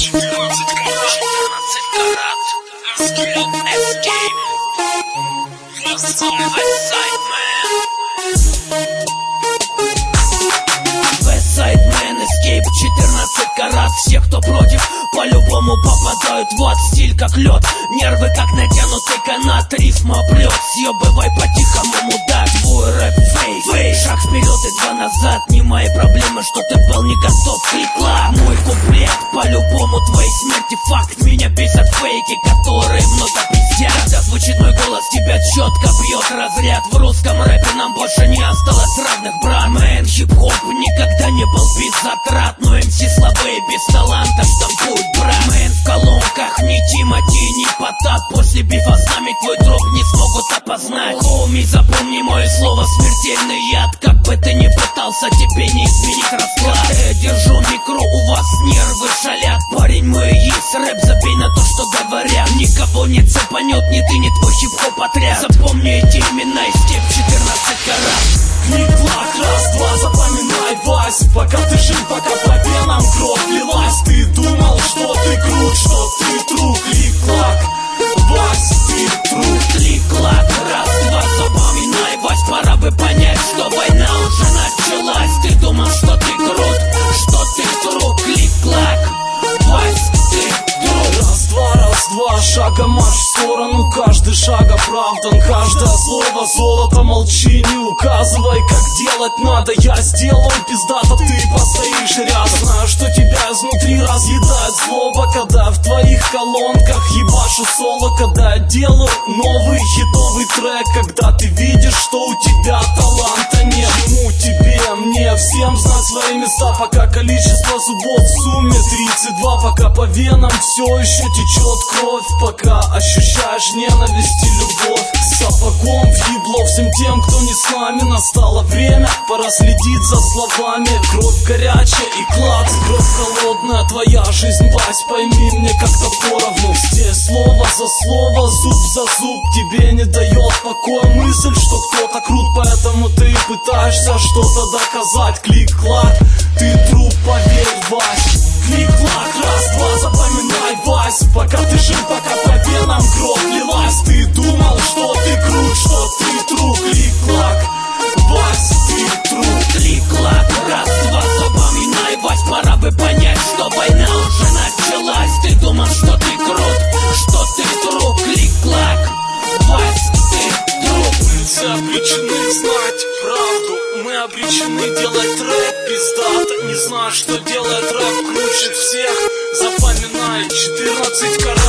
Westside-Man, Escape, 14 карат. Все, кто против, по-любому попадают в ад. Стиль как лед, нервы как натянутый канат. Рифма прет, съебывай по-тихому, мудак. Твой рэп фейк, шаг вперед и два назад. Не мои проблемы, что ты был не готов. Кликла, мой куплет, по-любому твоей смерти факт. Меня бесят фейки, которые много пиздят. Когда звучит мой голос, тебя четко бьет разряд. В русском рэпе нам больше не осталось равных, брат. Мэн, хип-хоп никогда не был без затрат. Но МС слабые, без таланта штампуют, брат. Мэн в колонках, ни Тимати, ни Потап. После бифа с нами твой друг не смогут опознать. Хоуми, запомни мое слово, смертельный яд. Как бы ты ни пытался, тебе не изменить расклад. Я держу микро, у вас нервы шалят. Парень мой есть, рэп забей на то, что говорят. Никого не цепанет, ни ты, ни твой хип-хоп отряд. Запомни эти имена, Escape, 14 карат. Клик-клак, раз-два, запоминай, Вась. Пока ты жил, пока по венам кровь лилась. Ты думал, что ты крут, что ты тру. Клик-клак, Вась, ты тру. Клик-клак, раз-два, запоминай, Вась. Пора бы понять, что война уже началась. Ты думал, что ты крут, что ты тру. Клик-клак, Вась, ты тру. Раз-два, шага марш в сторону. Каждый шаг оправдан, каждое слово золото. Молчи, не указывай, как делать надо. Я сделаю пиздато, ты постоишь рядом. Знаю, что тебя изнутри разъедает злоба, когда в твоих колонках ебашу соло. Когда я делаю новый хитовый трек, когда ты видишь, что у тебя таланта нет. Ему, тебе, мне, всем знать свои места. Пока количество зубов в сумме 32. Пока по венам все еще течет кровь. Пока ощущаешь ненависть и любовь. Сапогом в ебло всем тем, кто не с нами. Настало время, пора следить за словами. Кровь горячая и клад, кровь холодная. Твоя жизнь, Вась, пойми мне как-то поровну. Здесь слово за слово, зуб за зуб. Тебе не дает покоя мысль, что кто-то крут. Поэтому ты пытаешься что-то доказать. Клик-клак, ты труп, поверь, Вась. Клик-клак, раз-два, запоминай, Вась. Пока ты жил, пока по венам кровь лилась. Ты думал, что ты крут, что ты тру. Клик-клак, Вась, ты тру. Клик-клак, раз-два, запоминай, Вась. Пора бы понять, что война уже началась. Ты думал, что ты крут, что ты тру. Клик-клак, Вась, ты тру. Все обречены знать правду. Мы обречены делать рэп пиздато. Не знаю, что делает рэп круче всех. Запоминай, 14 карат.